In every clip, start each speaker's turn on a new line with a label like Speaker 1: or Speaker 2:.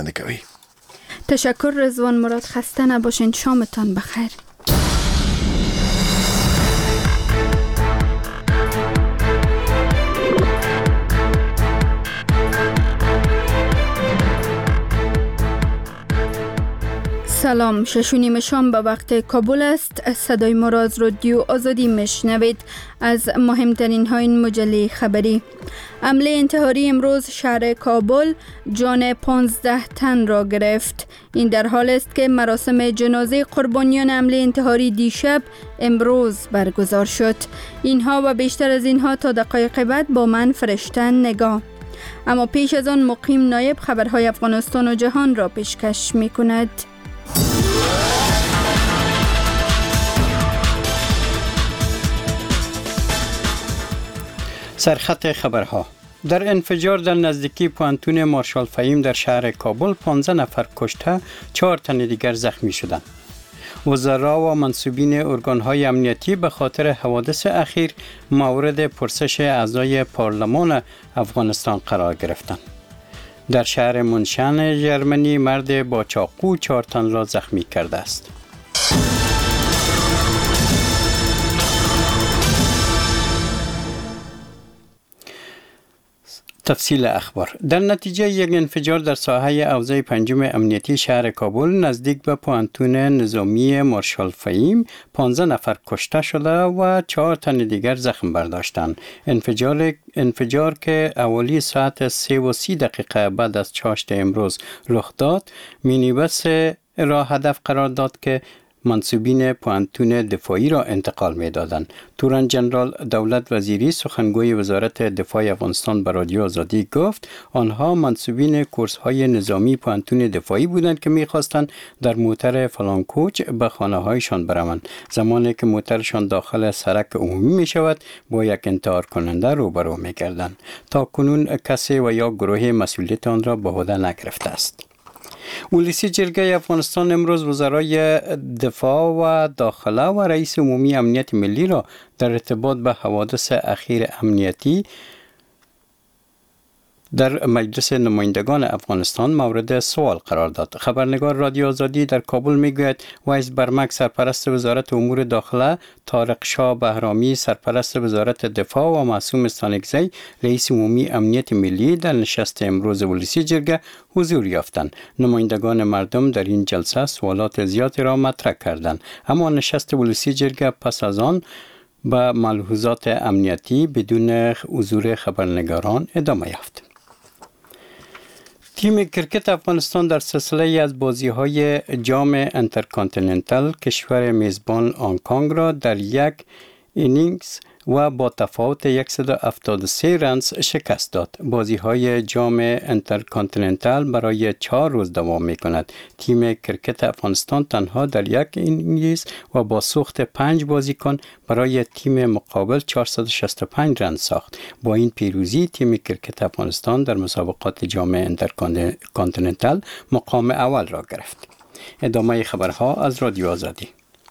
Speaker 1: کوي.
Speaker 2: تشکر رضوان مراد، خسته نباشین، شامتان بخیر. سلام، 6:30 شام به وقت کابل است. صدای ما را از رادیو آزادی میشنوید. از مهمترین های مجله خبری: حمله انتحاری امروز شهر کابل جان 15 تن را گرفت. این در حال است که مراسم جنازه قربانیان حمله انتحاری دیشب امروز برگزار شد. اینها و بیشتر از اینها تا دقایق بعد با من فرشته نگاه. اما پیش از آن مقیم نایب خبرهای افغانستان و جهان را پیشکش می کند.
Speaker 3: سرخط خبرها: در انفجار در نزدیکی پوانتون مارشال فهیم در شهر کابل 15 نفر کشته، 4 تن دیگر زخمی شدند. وزرا و منصوبین ارگان‌های امنیتی به خاطر حوادث اخیر مورد پرسش اعضای پارلمان افغانستان قرار گرفتند. در شهر منشن ژرمنی مرد با چاقو 4 تن را زخمی کرده است. تفصیل اخبار: در نتیجه یک انفجار در ساحه حوزه 5 امنیتی شهر کابل نزدیک به پوانتون نظامی مارشال فهیم 15 نفر کشته شده و 4 تن دیگر زخم برداشتند. انفجار که حوالی ساعت 3:30 بعد از چاشت امروز رخ داد، مینیبس را هدف قرار داد که منصوبین پوانتون دفاعی را انتقال می دادند. تورن جنرال دولت وزیری سخنگوی وزارت دفاع افغانستان به رادیو آزادی گفت آنها منصوبین کورس های نظامی پوانتون دفاعی بودند که می خواستند در موتر فلان کوچ به خانه هایشان بروند. زمانی که موترشان داخل سرک عمومی می شود با یک انتحار کننده روبرو می گردند. تا کنون کسی و یا گروه مسئولیت آن را به عهده نگرفته است. ولسی جرگه افغانستان امروز وزرای دفاع و داخله و رئیس عمومی امنیت ملی را در ارتباط به حوادث اخیر امنیتی در مجلس نمایندگان افغانستان مورد سوال قرار داد. خبرنگار رادیو آزادی در کابل میگوید ویس برمک سرپرست وزارت امور داخله، طارق شاه بهرامی سرپرست وزارت دفاع و معصوم استانکزی رئیس عمومی امنیت ملی در نشست امروز ولسی جرگه حضور یافتند. نمایندگان مردم در این جلسه سوالات زیادی را مطرح کردند، اما نشست ولسی جرگه پس از آن با ملحوظات امنیتی بدون حضور خبرنگاران ادامه یافت. تیم کرکت افغانستان در سلسله از بازی‌های جام انترکانتیننتال کشور میزبان هنگ‌کنگ را در یک اینینگز و با تفاوت 173 رنز شکست داد. بازی‌های جام انترکانتیننتال برای 4 روز دوام می‌کند. تیم کرکت افغانستان تنها در یک اینینگز و با سوخت 5 بازیکن برای تیم مقابل 465 رن ساخت. با این پیروزی تیم کرکت افغانستان در مسابقات جام انترکانتیننتال مقام اول را گرفت. ادامه خبرها از رادیو آزادی.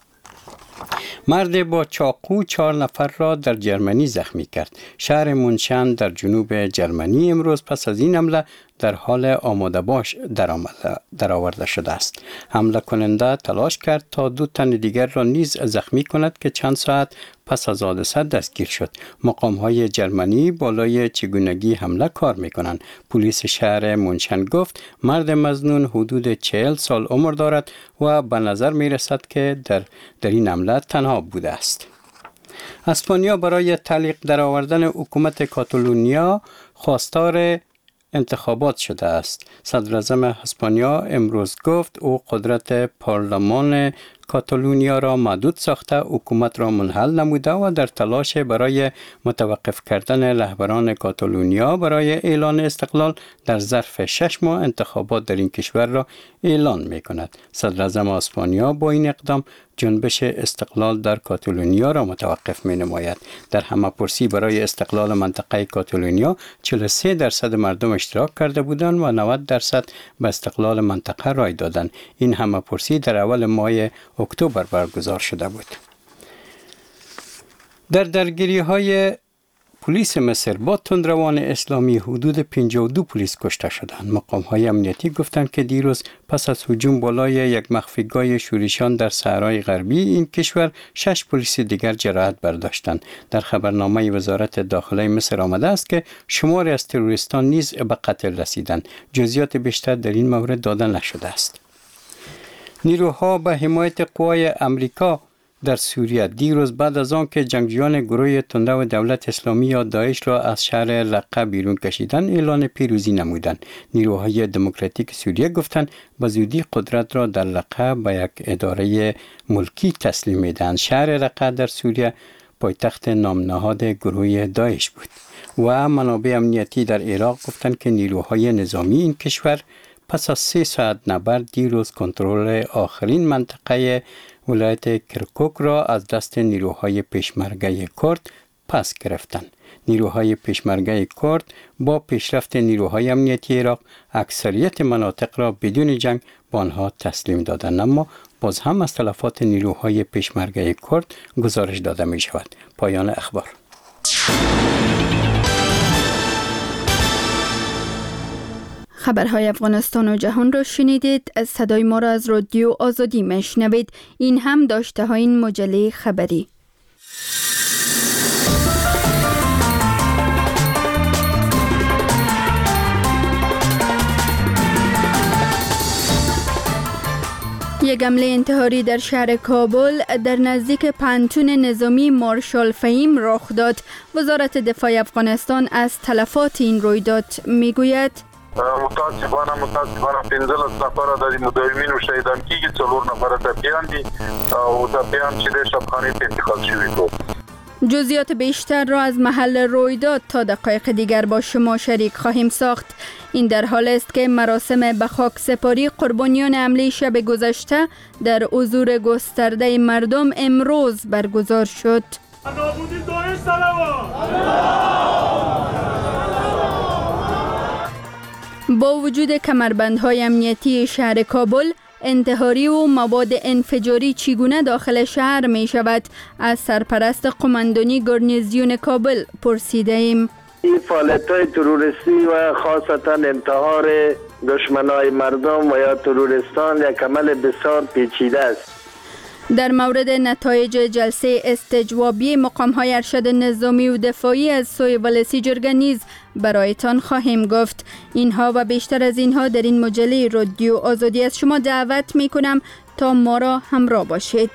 Speaker 3: مرد با چاقو 4 نفر را در جرمنی زخمی کرد. شهر منشن در جنوب جرمنی امروز پس از این حمله در حال آماده باش درآورده شده است. حمله کننده تلاش کرد تا 2 تن دیگر را نیز زخمی کند که چند ساعت پس از حادثه دستگیر شد. مقام‌های جرمنی بالای چگونگی حمله کار می‌کنند. پلیس شهر منشن گفت مرد مظنون حدود 40 سال عمر دارد و به نظر می‌رسد که در این حمله تنها بوده است. اسپانیا برای تعلیق درآوردن حکومت کاتالونیا خواستار انتخابات شده است. صدر اعظم اسپانیا امروز گفت او قدرت پارلمان کاتالونیا را محدود ساخته حکومت را منحل نموده و در تلاش برای متوقف کردن رهبران کاتالونیا برای اعلان استقلال در ظرف 6 ماه انتخابات در این کشور را اعلان می کند. صدر اعظم اسپانیا با این اقدام جنبش استقلال در کاتالونیا را متوقف می نماید. در همه‌پرسی برای استقلال منطقه کاتالونیا 43% مردم اشتراک کرده بودند و 90% به استقلال منطقه رای دادند. این همه‌پرسی در اول ماه اکتبر برگزار شده بود. در درگیری‌های پلیس مصر با تندروان اسلامی حدود 52 پلیس کشته شدند. مقام‌های امنیتی گفتند که دیروز پس از هجوم بالای یک مخفیگاه شورشیان در صحرای غربی این کشور 6 پلیس دیگر جراحت برداشتند. در خبرنامه وزارت داخله مصر آمده است که شماری از تروریستان نیز به قتل رسیدند. جزئیات بیشتر در این مورد داده نشده است. نیروها به حمایت قوای امریکا در سوریه دیروز بعد از آن که جنگجویان گروه تندرو دولت اسلامی یا داعش را از شهر رقه بیرون کشیدند اعلان پیروزی نمودند. نیروهای دموکراتیک سوریه گفتند به زودی قدرت را در رقه به یک اداره ملکی تسلیم می‌دهند. شهر رقه در سوریه پایتخت نامنهاد گروه داعش بود و منابع امنیتی در عراق گفتند که نیروهای نظامی این کشور پس از 3 ساعت نبرد دیروز کنترل آخرین منطقه ولایت کرکوک را از دست نیروهای پشمرگه کرد پس گرفتند. نیروهای پشمرگه کرد با پیشرفت نیروهای امنیتی عراق اکثریت مناطق را بدون جنگ به آنها تسلیم دادند، اما باز هم از تلفات نیروهای پشمرگه کرد گزارش داده می شود. پایان اخبار.
Speaker 2: خبرهای افغانستان و جهان را شنیدید. از صدای ما را از رادیو آزادی میشنوید. این هم داشته های این مجله خبری. یک حمله انتحاری در شهر کابل در نزدیک پانتون نظامی مارشال فهیم رخ داد. وزارت دفاع افغانستان از تلفات این رویداد میگوید
Speaker 1: متاسفانه 15 نفر در مداومین شهیدان کیږي 4 نفر ټپیان دي او ټپیان چې د شبخانه ته انتقال شوي دي.
Speaker 2: جزئیات بیشتر را از محل رویداد تا دقایق دیگر با شما شریک خواهیم ساخت. این در حال است که مراسم به خاک سپاری قربانیان حمله شب گذشته در حضور گسترده مردم امروز برگزار شد. با وجود کمربندهای امنیتی شهر کابل، انتحاری و مواد انفجاری چگونه داخل شهر می شود؟ از سرپرست قماندانی گارنیزیون کابل پرسیده ایم.
Speaker 4: این فعالیت‌های تروریستی و خاصتا انتحار دشمنای مردم و یا تروریستان یک عمل بسیار پیچیده است.
Speaker 2: در مورد نتایج جلسه استجوابی مقام‌های ارشد نظامی و دفاعی از سوی ولسی جرگه نیز برایتان خواهیم گفت. اینها و بیشتر از اینها در این مجله رادیو آزادی از شما دعوت می‌کنم تا ما را همراه باشید.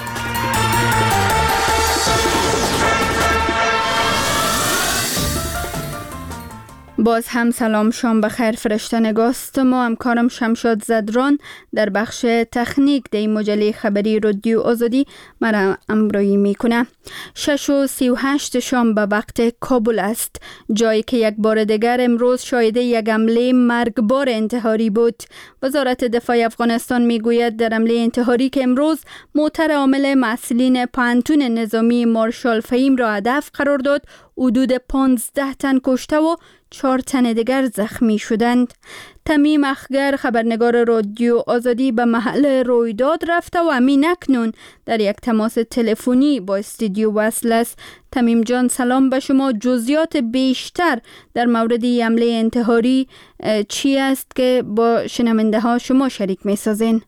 Speaker 2: باز هم سلام، شام بخیر. فرشته نگاست ما همکارم شمشاد زدران در بخش تکنیک در مجله خبری رادیو آزادی مرا همراهی میکنه. 6:38 شام به وقت کابل است، جایی که یک بار دیگر امروز شاهد یک حمله مرگبار انتحاری بود. وزارت دفاع افغانستان میگوید در حمله انتحاری که امروز موتر عامل مسئولین پانتون نظامی مارشال فهیم را هدف قرار داد، حدود 15 تن کشته و 4 تن دیگر زخمی شدند. تمیم اخگر خبرنگار رادیو آزادی به محل رویداد رفته و همین اکنون در یک تماس تلفنی با استودیو وصل است. تمیم جان سلام به شما. جزئیات بیشتر در مورد حمله انتحاری چی است که با شنونده ها شما شریک می سازین؟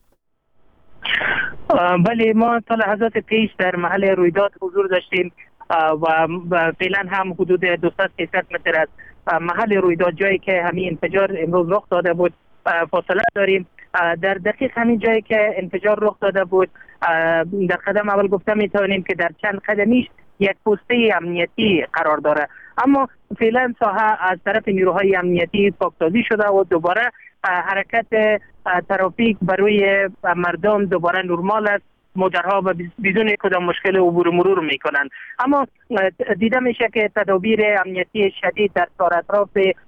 Speaker 5: بله، ما تا لحظات پیش در محل رویداد حضور داشتیم و فعلا هم حدود 200-300 متر از محل رویداد، جایی که همین انفجار امروز رخ داده بود، فاصله داریم. در دقیق همین جایی که انفجار رخ داده بود، در قدم اول گفته میتوانیم که در چند قدمیش یک پوسته امنیتی قرار داره، اما فعلا ساحه از طرف نیروهای امنیتی پاکسازی شده و دوباره حرکت ترافیک برای مردم دوباره نرمال است. موترها و بدون کدام مشکل عبور مرور میکنند، اما دیده میشه که تدابیر امنیتی شدید در اطراف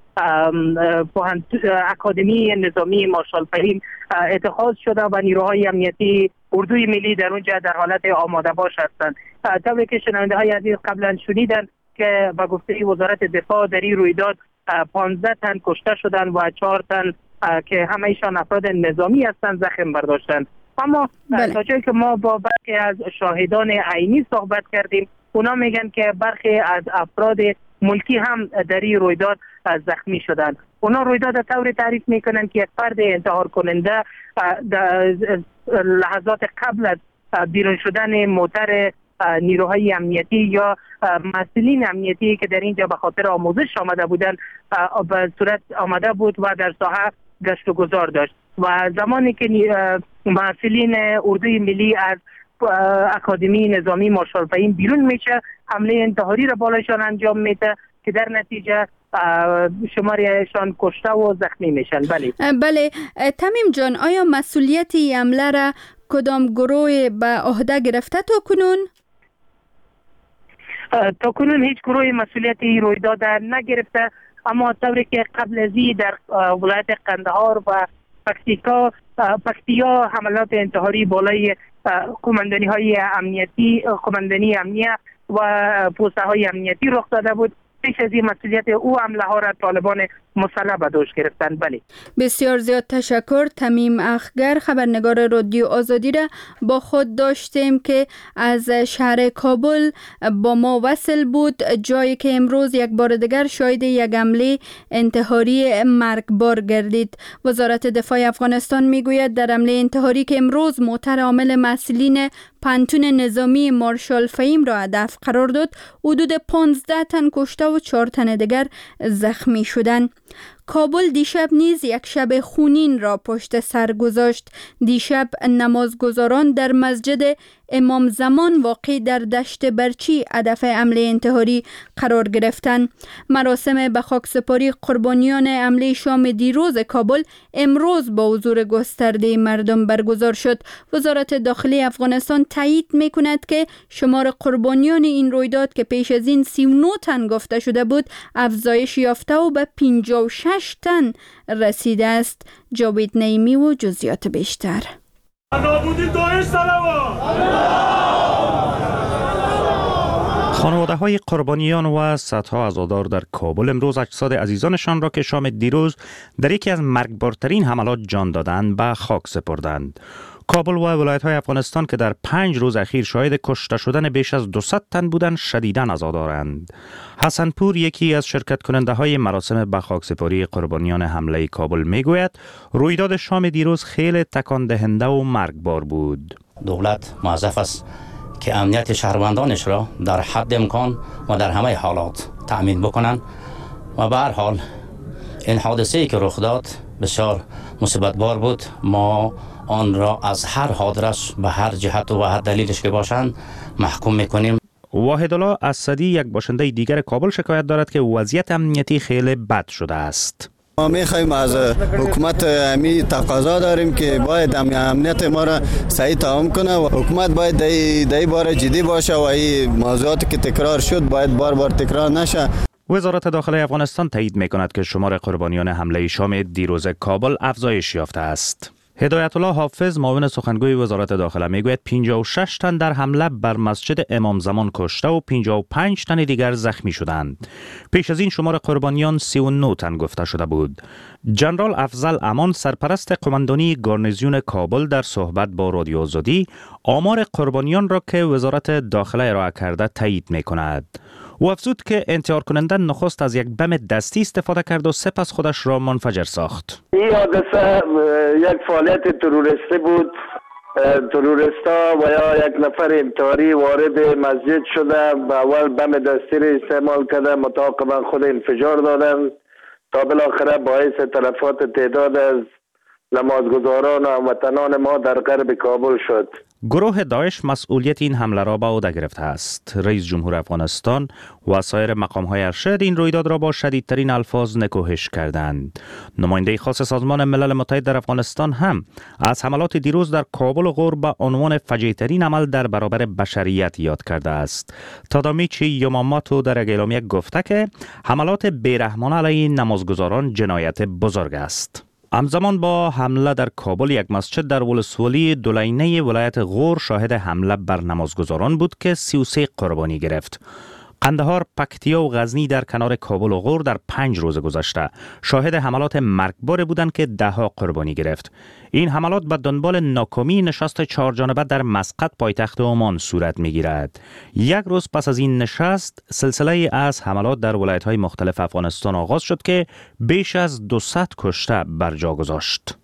Speaker 5: اکادمی نظامی مارشال فهیم اتخاذ شده و نیروهای امنیتی اردوی ملی در اونجا در حالت آماده باش هستند. طوری که شنونده های عزیز قبلا شنیدن که با گفته وزارت دفاع در این رویداد 15 تن کشته شدند و 4 تن که همه ایشان افراد نظامی هستند زخم برداشتند. اما تا جایی که ما با برخی از شاهدان عینی صحبت کردیم، اونا میگن که برخی از افراد ملکی هم در این رویداد زخمی شدند. اونا رویداد طوری تعریف میکنند که یک فرد انتحار کننده در لحظات قبل از بیرون شدن موتر نیروهای امنیتی یا مسئولین امنیتی که در اینجا به خاطر آموزش آمده بودند به صورت آمده بود و در ساحه گشت و گذار داشت و زمانی که مسئولین اردوی ملی از اکادمی نظامی مارشال فهیم بیرون میشه، حمله انتحاری را بالایشان انجام میده که در نتیجه شماریشان کشته و زخمی میشن.
Speaker 2: بله تمیم جان، آیا مسئولیتی حمله را کدام گروه به عهده گرفته تا کنون؟
Speaker 5: تا کنون هیچ گروه مسئولیتی رویداد نگرفته، اما طوری که قبل از این در ولایت قندهار و پکتیا حملات انتحاری بالای قماندانی های امنیتی، قماندانی امنیه و پوسته های امنیتی رخ داده بود. پیش از این مسئولیت او حمله ها را طالبان مسلح به دوش گرفتند.
Speaker 2: بسیار زیاد تشکر. تمیم اخگر، خبرنگار رادیو آزادی را با خود داشتیم که از شهر کابل با ما وصل بود، جایی که امروز یک بار دیگر شاهد یک حمله انتحاری مرگبار گردید. وزارت دفاع افغانستان میگوید در حمله انتحاری که امروز موتر عامل مسئولین پانتون نظامی مارشال فهیم را هدف قرار داد، حدود 15 تن کشته و 4 تن دیگر زخمی شدند. کابل دیشب نیز یک شب خونین را پشت سر گذاشت. دیشب نمازگزاران در مسجد امام زمان واقع در دشت برچی هدف حمله انتحاری قرار گرفتند. مراسم به خاکسپاری قربانیان حمله شام دیروز کابل امروز با حضور گسترده مردم برگزار شد. وزارت داخلی افغانستان تایید می‌کند که شمار قربانیان این رویداد که پیش از این 39 تن گفته شده بود افزایش یافته و به 56 تن رسیده است. جاوید نعیمی و جزئیات بیشتر.
Speaker 6: خانواده های قربانیان و صدها عزادار در کابل امروز اجساد عزیزانشان را که شام دیروز در یکی از مرگبارترین حملات جان دادند به خاک سپردند. کابل و ولایت‌های افغانستان که در 5 روز اخیر شاهد کشته شدن بیش از 200 تن بودند شدیداً عزادارند. حسنپور یکی از شرکت کننده های مراسم به خاکسپاری قربانیان حمله کابل میگوید رویداد شام دیروز خیلی تکان دهنده و مرگبار بود.
Speaker 7: دولت موظف است که امنیت شهروندانش را در حد امکان و در همه حالات تأمین بکنند و به هر حال این حادثه‌ای که رخ داد بسیار مصیبت بار بود. ما آن را از هر حادثه به هر جهت و هر دلیلش که باشند محکوم میکنیم.
Speaker 6: واحدالله اسدی یک باشنده دیگر کابل شکایت دارد که وضعیت امنیتی خیلی بد شده است.
Speaker 8: ما میخوایم از حکومت امی تقاضا داریم که باید امنیت ما را صحیح تمام کنه و حکومت باید دای بار جدی باشه و این موضوعاتی که تکرار شد باید بار تکرار نشه.
Speaker 6: وزارت داخلی افغانستان تایید میکند که شمار قربانیان حمله شام دیروز کابل افزایش یافته است. هدایت الله حافظ معاون سخنگوی وزارت داخله میگوید 56 تن در حمله بر مسجد امام زمان کشته و 55 تن دیگر زخمی شدند. پیش از این شمار قربانیان 39 تن گفته شده بود. جنرال افضل امان سرپرست قماندانی گارنیزیون کابل در صحبت با رادیو آزادی آمار قربانیان را که وزارت داخله ارائه کرده تایید میکند. او افزود که انتحار کننده نخست از یک بم دستی استفاده کرد و سپس خودش را منفجر ساخت.
Speaker 4: این حادثه یک فعالیت تروریستی بود. تروریستا و یا یک نفر انتحاری وارد مسجد شده و اول بم دستی را استعمال کرده، متعاقبا خود انفجار دادند تا بالاخره باعث تلفات تعداد از نمازگزاران و هموطنان ما در غرب کابل شد.
Speaker 6: گروه داعش مسئولیت این حمله را به عهده گرفته است. رئیس جمهور افغانستان و سایر مقام‌های ارشد این رویداد را با شدیدترین الفاظ نکوهش کردند. نماینده خاص سازمان ملل متحد در افغانستان هم از حملات دیروز در کابل و غور به عنوان فجیع‌ترین عمل در برابر بشریت یاد کرده است. تادامیچی یاماماتو در یک اعلامیه گفته که حملات بیرحمانه علیه نمازگزاران جنایت بزرگ است. همزمان با حمله در کابل یک مسجد در ولسوالی دولینه ولایت غور شاهد حمله بر نمازگزاران بود که 33 قربانی گرفت. قندهار، پکتیا و غزنی در کنار کابل و غور در 5 روز گذشته شاهد حملات مرگبار بودند که 10 قربانی گرفت. این حملات به دنبال ناکامی نشست 4 جانبه در مسقط پایتخت عمان صورت می‌گیرد. 1 روز پس از این نشست، سلسله از حملات در ولایت‌های مختلف افغانستان آغاز شد که بیش از 200 کشته بر جا گذاشت.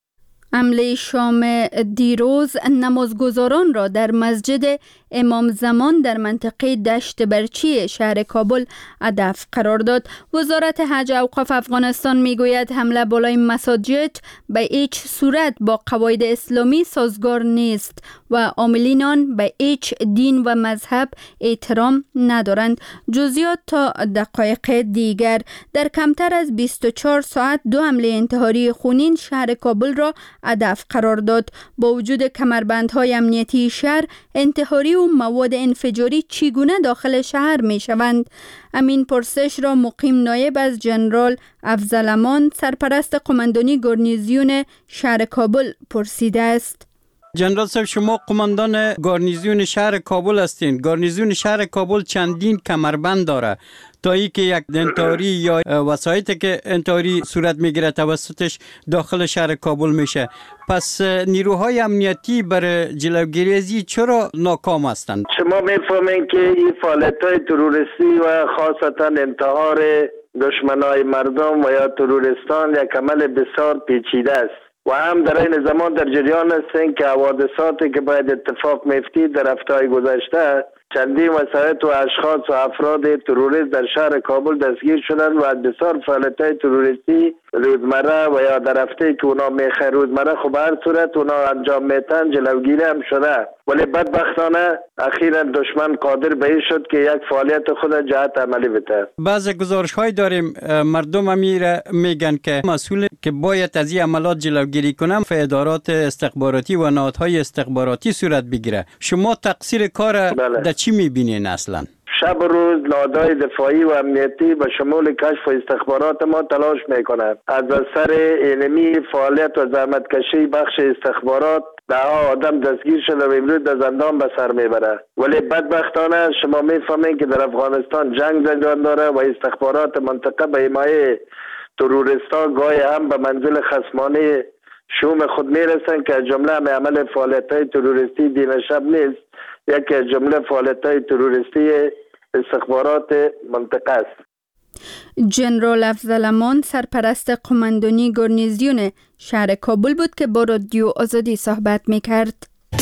Speaker 2: حمله شام دیروز نمازگزاران را در مسجد امام زمان در منطقه دشت برچی شهر کابل هدف قرار داد. وزارت حج اوقاف افغانستان میگوید حمله بالای مساجد به هیچ صورت با قواعد اسلامی سازگار نیست و عاملین آن به هیچ دین و مذهب احترام ندارند. جزئیات تا دقایق دیگر. در کمتر از 24 ساعت 2 حمله انتحاری خونین شهر کابل را هدف قرار داد. با وجود کمربندهای امنیتی شهر، انتحاری و مواد انفجاری چگونه داخل شهر می شوند؟ امین پرسش را مقیم نایب از جنرال افضل امان، سرپرست قماندانی گارنیزیون شهر کابل پرسیده است.
Speaker 3: جنرال صاحب، شما قماندان گارنیزیون شهر کابل هستین. گارنیزیون شهر کابل چندین کمربند داره تا ای که یک انتحاری یا وسایطی که انتحاری صورت میگیره توسطش داخل شهر کابل میشه. پس نیروهای امنیتی برای جلوگیری از این چرا ناکام هستند؟
Speaker 4: شما میفهمین که این فعالیت‌های تروریستی و خاصتا انتحار دشمنای مردم و یا تروریستان یک عمل بسیار پیچیده است و هم در این زمان در جریان هستیم که حوادثاتی که باید اتفاق میفتی در هفته‌های گذشته چندین وسایط و اشخاص و افراد تروریست در شهر کابل دستگیر شدند و از بسیار فعالیت‌های تروریستی روزمره و یا در هفته‌ای که اونا میخواه روزمره خب هر صورت اونا انجام میتن جلوگیری هم شده، ولی بدبختانه اخیرا دشمن قادر به این شد که یک فعالیت خود جهت عملی بده.
Speaker 3: بعض گزارش‌های داریم مردم امیر میگن که مسئول که باید از این عملات جلوگیری کنن ادارات استخباراتی و نهادهای استخباراتی صورت بگیره. شما تقصیر کار در چی میبینین اصلا؟
Speaker 4: شب و روز نهادهای دفاعی و امنیتی به شمول کشف و استخبارات ما تلاش میکنند. از اثر اینمی فعالیت و زحمتکشی بخش استخبارات ده‌ها آدم دستگیر شده و امروز در زندان به سر میبره، ولی بدبختانه شما میفهمین که در افغانستان جنگ جریان داره و استخبارات منطقه به حمایت تروریستان گاهی هم به منزل خصمانه شوم خود میرسن که جمله همه عمل فعالیت‌های تروریستی دین شب نیست، یکی از جمله فعالیت‌های تروریستی استخبارات منطقه است.
Speaker 2: جنرال افضل امان، سرپرست قماندانی گارنیزیون شهر کابل بود که با رادیو آزادی صحبت می‌کرد.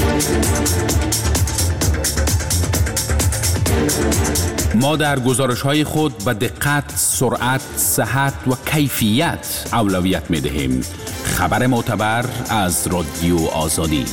Speaker 9: ما در گزارش‌های خود به دقت، سرعت، صحت و کیفیت اولویت می‌دهیم. خبر معتبر از رادیو آزادی.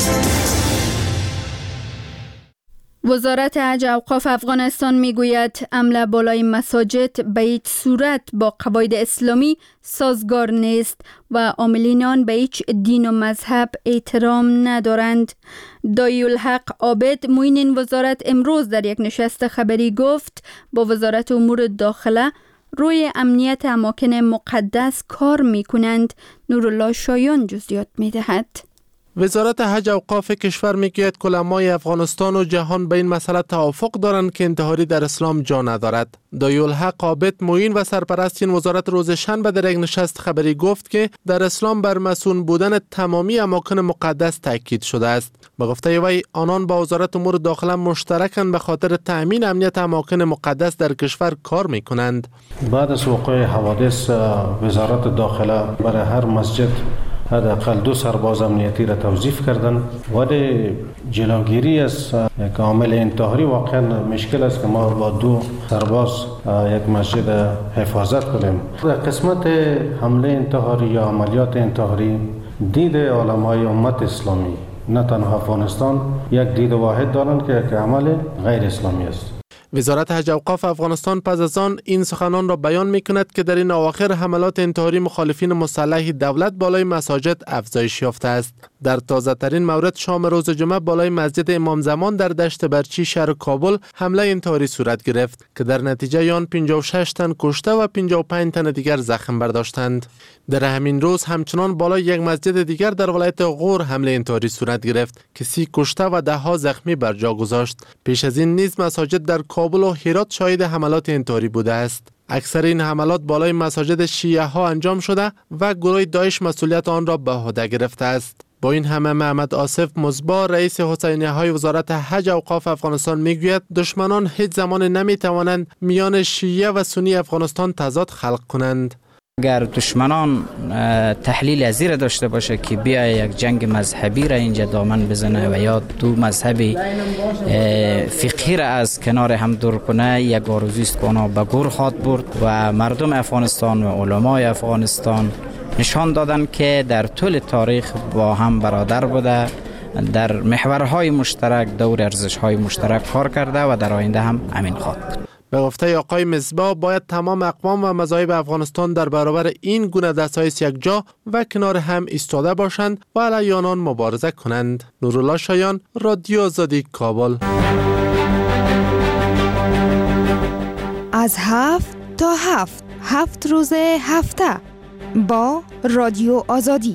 Speaker 2: وزارت حج اوقاف افغانستان میگوید حمله بالای مساجد به هیچ صورت با قواعد اسلامی سازگار نیست و عاملین آن به هیچ دین و مذهب احترام ندارند. دایالحق عابد معین این وزارت امروز در یک نشست خبری گفت با وزارت امور داخله روی امنیت اماکن مقدس کار میکنند. نورالله شایان جزئیات میدهد.
Speaker 10: وزارت حج اوقاف کشور میگوید که علمای افغانستان و جهان به این مسئله توافق دارند که انتحاری در اسلام جا ندارد. دایالحق عابد معین و سرپرست این وزارت روز شنبه در یک نشست خبری گفت که در اسلام بر مسئول بودن تمامی اماکن مقدس تاکید شده است. به گفته وی آنان با وزارت امور داخله مشترکاً به خاطر تأمین امنیت اماکن مقدس در کشور کار میکنند.
Speaker 11: بعد از وقوع حوادث وزارت داخله برای هر مسجد حداقل 2 سرباز امنیتی را توظیف کردن، ولی جلوگیری از یک عامل انتحاری واقعا مشکل است که ما با 2 سرباز یک مسجد حفاظت کنیم. در قسمت حمله انتحاری یا عملیات انتحاری دید علمای امت اسلامی نه تنها افغانستان یک دید واحد دارند که یک عمل غیر اسلامی است.
Speaker 10: وزارت حج اوقاف افغانستان پس از آن این سخنان را بیان می‌کند که در این اواخر حملات انتحاری مخالفین مسلح دولت بالای مساجد افزایش یافته است. در تازه‌ترین مورد شام روز جمعه بالای مسجد امام زمان در دشت برچی شهر کابل حمله انتحاری صورت گرفت که در نتیجه آن 56 تن کشته و 55 تن دیگر زخم برداشتند. در همین روز همچنان بالای یک مسجد دیگر در ولایت غور حمله انتحاری صورت گرفت که 30 کشته و 10 زخمی بر جا گذاشت. پیش از این نیز مساجد در کابل و هرات شاهد حملات انتحاری بوده است. اکثر این حملات بالای مساجد شیعه ها انجام شده و گروه داعش مسئولیت آن را به عهده گرفته است. با این همه محمد آصف مصباح رئیس حسینیه های وزارت حج اوقاف افغانستان میگوید دشمنان هیچ زمان نمی توانند میان شیعه و سنی افغانستان تضاد خلق کنند.
Speaker 12: اگر دشمنان تحلیل از این داشته باشه که بیا یک جنگ مذهبی را اینجا دامن بزنه و یا دو مذهبی فقهی را از کنار هم دور کنه، یک آرزویی است که اونا به گور خواد برد و مردم افغانستان و علمای افغانستان نشان دادن که در طول تاریخ با هم برادر بوده، در محورهای مشترک دور ارزش‌های مشترک کار کرده و در آینده هم همین خواهد بود.
Speaker 10: به گفته آقای مصباح باید تمام اقوام و مذاهب افغانستان در برابر این گونه دستایس یک جا و کنار هم ایستاده باشند و علیه آنان مبارزه کنند. نورالله شایان، رادیو آزادی، کابل.
Speaker 13: از 7 تا 7 روز هفته با رادیو آزادی.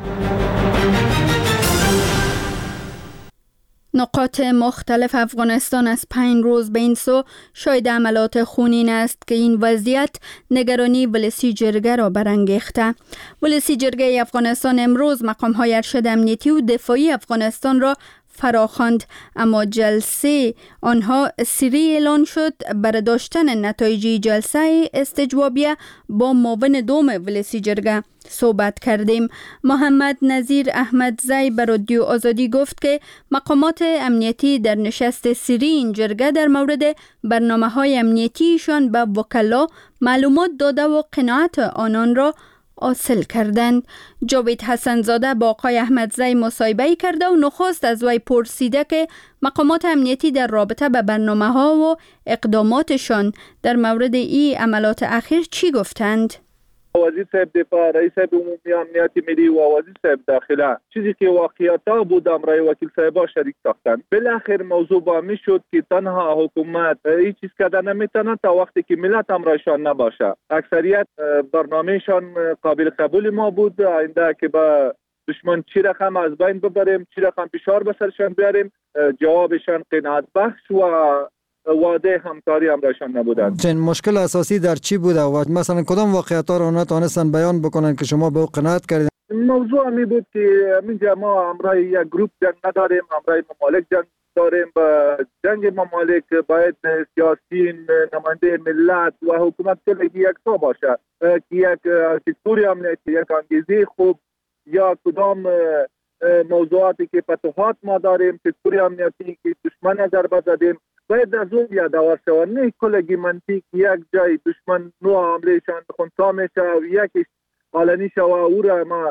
Speaker 2: نقاط مختلف افغانستان از 5 روز به این سو شاهد عملات خونین است که این وضعیت نگرانی ولسی جرگه را برانگیخته. ولسی جرگه افغانستان امروز مقام‌های ارشد امنیتی و دفاعی افغانستان را فراخواند، اما جلسه آنها سری اعلان شد. برداشتن نتایج جلسه استجوابیه با معاون دوم ولسی جرگه صحبت کردیم. محمد نظیر احمدزی به رادیو آزادی گفت که مقامات امنیتی در نشست سری این جرگه در مورد برنامه‌های امنیتیشان به وکلا معلومات داده و قناعت آنان را حاصل کردند. جاوید حسن زاده با آقای احمدزی مصاحبه کرده و نخست از وی پرسیده که مقامات امنیتی در رابطه به برنامه‌ها و اقداماتشان در مورد این عملات اخیر چی گفتند.
Speaker 14: وزیر صاحب دفاع، رئیس صاحب عمومی امنیت ملی و وزیر صاحب داخله چیزی که واقعیتا بود امرای وکیل صاحبا شریک ساختن. بالاخره موضوع با می شد که تنها حکومت هیچ چیز کردن نمیتونه تا وقتی که ملت امرایشان نباشه. اکثریت برنامهشان قابل قبول ما بود. آینده که با دشمن چی رقم از بین ببریم، چی رقم فشار به سرشان بیاریم، جوابشان قناعت بخش و وعده همکاری همراهشان نبودند.
Speaker 15: مشکل اساسی در چی بوده و مثلا کدام واقعیت‌ها را تونستن بیان بکنن که شما به او قناعت کردید؟
Speaker 14: موضوع می بود که اینجا ما همراه یک گروپ جنگ نداریم، همراه ممالک جنگ داریم. با جنگ ممالک باید سیاسیین، نماینده ملت و حکومت کلگی یکسان باشه که یک سکتوری امنیتی، یک انگیزه خوب یا کدام موضوعاتی که فتوحات ما داریم، سکتوری امنیتی که دشمن ضربه زدیم باید از اون یادآور شود. نه کلگی منطق یک جای دشمن نوع حملهشان خونسا میشه و یکیش علنی شود او را ما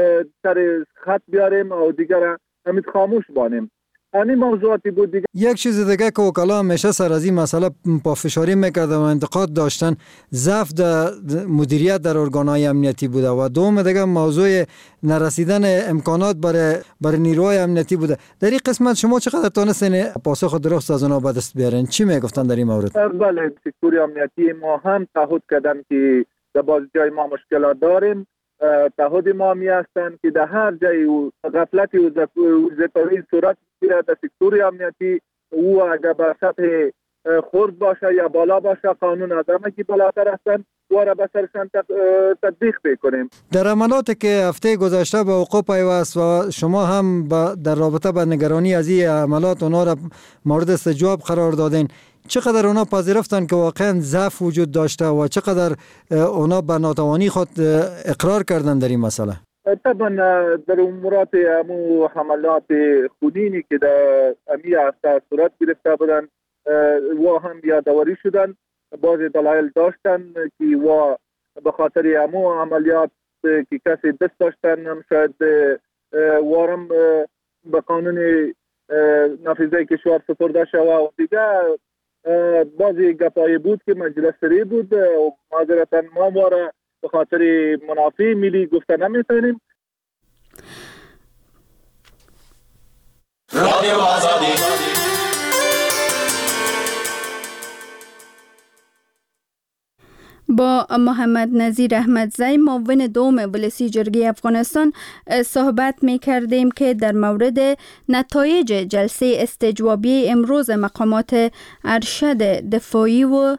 Speaker 14: سر خط بیاریم و دیگر همین خاموش بانیم. این موضوعاتی بود دیگه.
Speaker 15: یک چیز دیگه که وکلا همیشه سر از این مسئله پافشاری میکرده و انتقاد داشتن ضعف در مدیریت در ارگانهای امنیتی بوده و دوم دیگه موضوع نرسیدن امکانات برای نیروهای امنیتی بوده. در این قسمت شما چقدر تونستین پاسخ درست از اونها به دست بیارین؟ چی میگفتن در این مورد؟
Speaker 14: بله، سکتور امنیتی ما هم تعهد کردن که در بعضی جای ما مشکلات داریم. تعهد ما می هستند که در هر جای غفلتی و زیادتی صورت بگیرد در سکتور امنیتی او اگر به سطح خرد باشه یا بالا باشه قانون از همه که بالاتر هستند و را به سرشان تطبیق بکنیم.
Speaker 15: در عملاتی که هفته گذشته به وقوع پیوست و شما هم در رابطه با نگرانی از این عملات اونا را مورد استجواب قرار دادین، چقدر اونا پذیرفتن که واقعا ضعف وجود داشته و چقدر اونا به ناتوانی خود اقرار کردن در این مسئله؟
Speaker 14: طبعا در امورات همو حملات خونینی که در امی هفته صورت گرفته بودن و هم یادآوری شدن، بعض دلایل داشتن که و به خاطر همو عملیات که کسی دست داشتن هم شاید وارم به قانون نافذه کشور سپرده شود و دیگه بعضی گپایی بود که مجلس سری بود و معذرتا ما واره به خاطر منافع ملی گفته نمیتونیم.
Speaker 2: رادیو آزادی. با محمد نظیر احمدزی معاون دوم ولسی جرگه افغانستان صحبت می کردیم که در مورد نتایج جلسه استجوابی امروز مقامات ارشد دفاعی و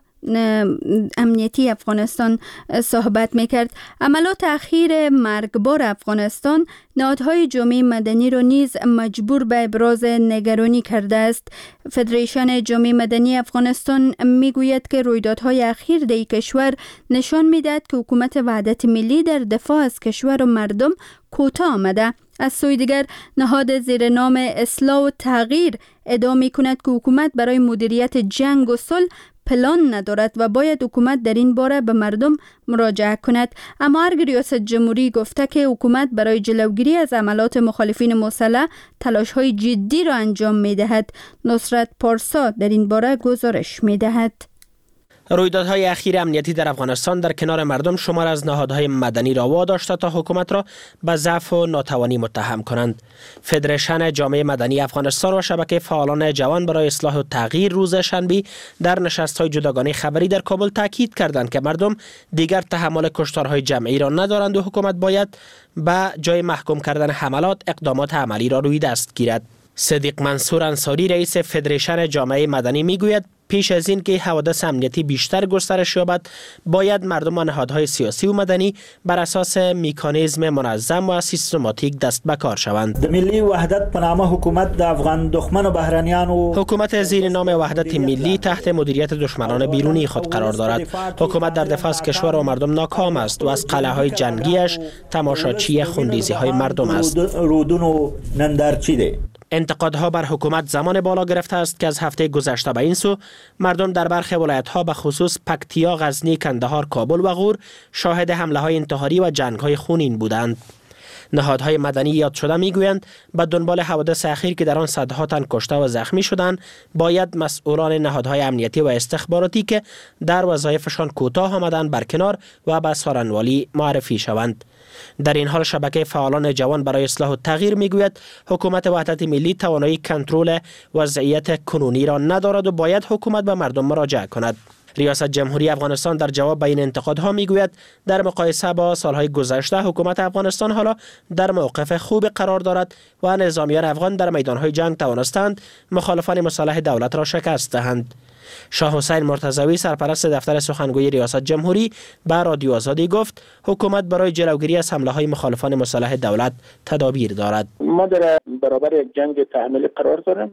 Speaker 2: امنیتی افغانستان صحبت میکرد. عملات اخیر مرگبار افغانستان نهادهای جامعه مدنی را نیز مجبور به ابراز نگرانی کرده است. فدریشن جامعه مدنی افغانستان میگوید که رویدادهای اخیر در کشور نشان میدهد که حکومت وحدت ملی در دفاع از کشور و مردم کوتاه آمده. از سوی دیگر نهاد زیر نام اصلاح و تغییر ادعا میکند که حکومت برای مدیریت جنگ و صلح پلان ندارد و باید حکومت در این باره به مردم مراجعه کند. اما ارگ ریاست جمهوری گفته که حکومت برای جلوگیری از عملات مخالفین مسلح تلاش‌های جدی را انجام می‌دهد. نصرت پارسا در این باره گزارش می‌دهد.
Speaker 16: رویدادهای اخیر امنیتی در افغانستان در کنار مردم شمار از نهادهای مدنی را واداشته تا حکومت را به ضعف و ناتوانی متهم کنند. فدریشن جامعه مدنی افغانستان و شبکه فعالان جوان برای اصلاح و تغییر روز شنبه در نشست‌های جداگانه خبری در کابل تاکید کردند که مردم دیگر تحمل کشتارهای جمعی را ندارند و حکومت باید به جای محکوم کردن حملات اقدامات عملی را روی دست گیرد. صدیق منصور انصاری رئیس فدریشن جامعه مدنی میگوید پیش از این که حوادث امنیتی بیشتر گسترش یابد باید مردم و نهادهای سیاسی و مدنی بر اساس مکانیزم منظم و سیستماتیک دست به کار شوند.
Speaker 17: ملی وحدت په نامه حکومت د افغان دښمن و بهرانیانو
Speaker 16: حکومت زیر نام وحدت ملی تحت مدیریت دشمنان بیرونی خود قرار دارد. حکومت در دفاع از کشور و مردم ناکام است و از قلعه‌های جنگیش تماشاچی خونریزی‌های مردم است.
Speaker 17: رودونو نندارچیده.
Speaker 16: انتقادها بر حکومت زمان بالا گرفته است که از هفته گذشته به این سو مردم در برخی ولایت‌ها به خصوص پکتیا، غزنی، کندهار، کابل و غور شاهد حمله‌های انتحاری و جنگ‌های خونین بودند. نهادهای مدنی یاد شده میگویند به دنبال حوادث اخیر که در آن صدها تن کشته و زخمی شدند باید مسئولان نهادهای امنیتی و استخباراتی که در وظایفشان کوتاه آمدند برکنار و به سارنوالی معرفی شوند. در این حال شبکه فعالان جوان برای اصلاح و تغییر میگوید حکومت وحدت ملی توانایی کنترل وضعیت کنونی را ندارد و باید حکومت به مردم مراجعه کند. ریاست جمهوری افغانستان در جواب به این انتقادها میگوید در مقایسه با سالهای گذشته حکومت افغانستان حالا در موقف خوب قرار دارد و نظامیان افغان در میدانهای جنگ توانستند مخالفان مسلح دولت را شکست دهند. شاه حسین مرتضوی سرپرست دفتر سخنگوی ریاست جمهوری به رادیو آزادی گفت حکومت برای جلوگیری از حمله‌های مخالفان مسلح دولت تدابیر دارد.
Speaker 18: ما در برابر یک جنگ تحمیلی قرار داریم.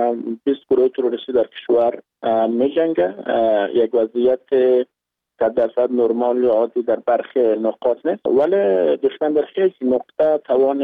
Speaker 18: 20 گروه تروریستی در کشور می‌جنگند. یک وضعیت 100% نرمال یا عادی در برخی نقاط نیست، ولی دشمن در هیچ نقطه توان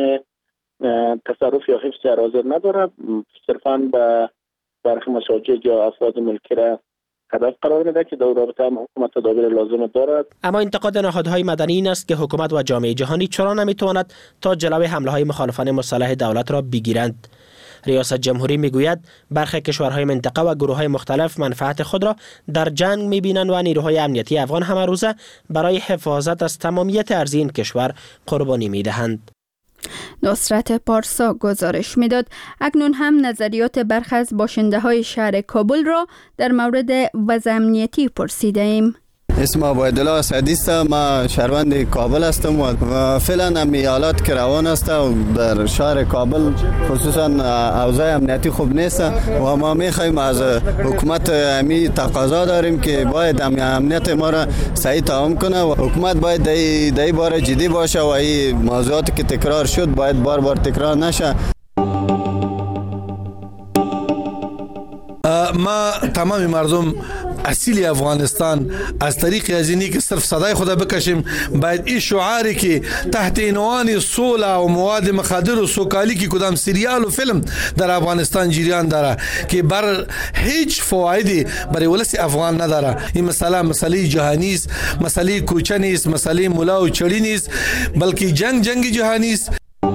Speaker 18: تصرف یا حفظ اراضی ندارد. صرفاً به برخی مساجد یا افراد ملکی را هدف قرار میده که در رابطه هم حکومت تدابیر لازم دارد.
Speaker 16: اما انتقاد نهادهای مدنی این است که حکومت و جامعه جهانی چرا نمیتواند تا جلوی حمله‌های مخالفان مسلح دولت را بگیرند. ریاست جمهوری میگوید برخی کشورهای منطقه و گروه‌های مختلف منفعت خود را در جنگ میبینند و نیروهای امنیتی افغان همه روزه برای حفاظت از تمامیت ارضی این کشور قربانی میدهند.
Speaker 2: نصرت پارسا گزارش میداد. اکنون هم نظریات برخی از باشنده‌های شهر کابل را در مورد وضع امنیتی پرسیده ایم.
Speaker 8: اسم عبیدالله اسدی است. ما شهروند کابل هستم و فعلا هم حالات که روان است در شهر کابل خصوصا اوضاع امنیتی خوب نیست و ما میخوایم از حکومت امی تقاضا داریم که باید امنیت ما را صحیح تمام کنه و حکومت باید دای بار جدی باشه و این موضوعاتی که تکرار شد باید بار بار تکرار نشه.
Speaker 19: ما تمام مردم اصیل افغانستان از طریق ازینی که صرف صدای خدا بکشیم باید این شعاری که تحت عنوان صلح و مواد مخدر و سوکالی که کدام سریال و فیلم در افغانستان جریان داره که بر هیچ فوایدی برای ولس افغان نداره. این مسئله جهانی است، مسئله کوچه نیست، مسئله مولا و چړی نیست، بلکه جنگ جهانی است.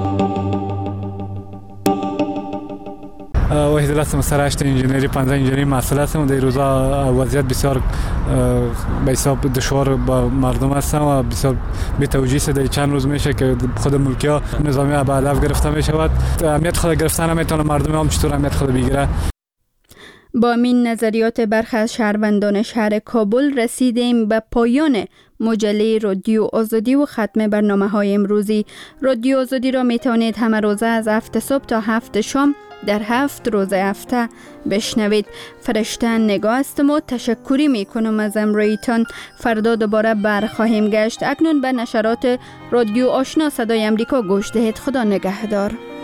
Speaker 20: وحید هستم، سرشت انجینری 15 انجینری مسئله هستم. در روزا وضعیت بسیار به حساب دشوار با مردم هستم و بسیار بی‌توجیه است. در چند روز میشه که خود ملکی‌ها نظامی به هدف گرفته میشود. امنیت خود گرفتن نمیتونه، مردم هم چطور امنیت خود بگیره.
Speaker 2: با این نظریات برخی از شهروندان شهر کابل رسیدیم به پایان مجله رادیو آزادی و ختم برنامه‌های امروزی. رادیو آزادی را میتونید همه روزه از 7 صبح تا 7 شام در 7 روز هفته بشنوید. فرشته نگاه هستم و تشکری میکنم از امرویتان. فردا دوباره برخواهیم گشت. اکنون به نشرات رادیو آشنا صدای امریکا گوش دهید. خدا نگهدار.